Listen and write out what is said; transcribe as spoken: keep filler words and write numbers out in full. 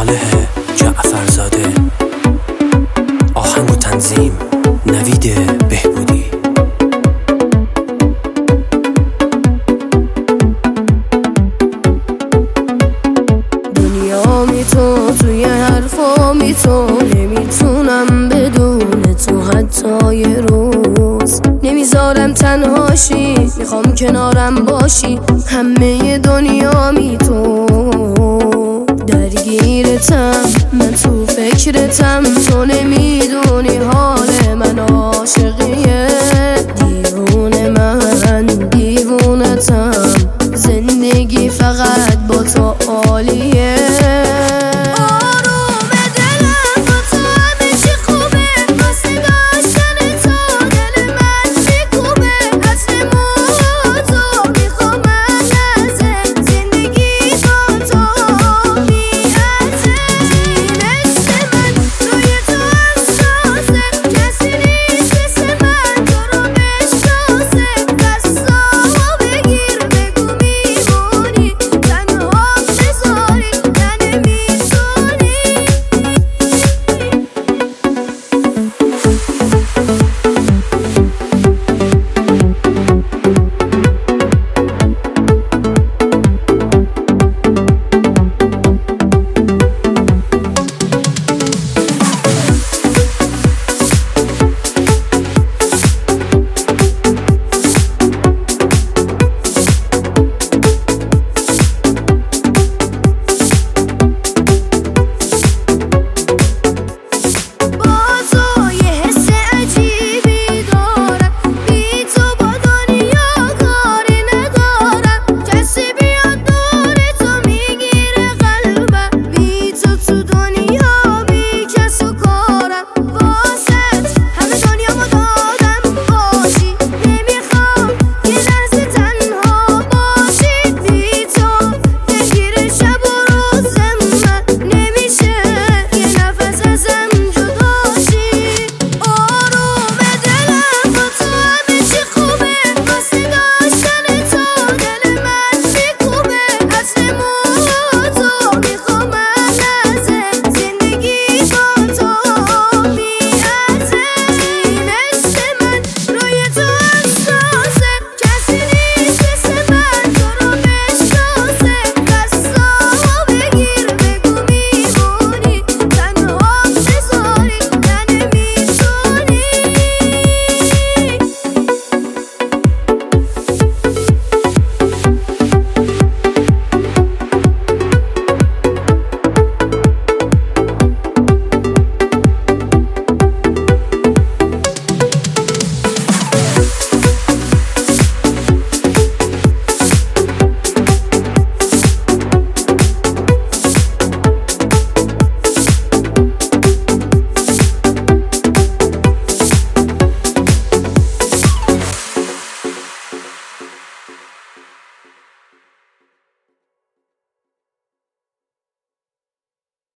صالح جعفرزاده، آهنگ و تنظیم نوید بهبودی. دنیامی تو توی حرفامی تو، نمیتونم بدون تو حتی یه روز. نمیذارم تنهاشی، میخوام کنارم باشی، همه دنیامی تو. درگیرتم من تو فکرتم، تو نمیدونی حال من عاشقیه. دیوونه من دیوونتم، زندگی فقط با تو عالیه.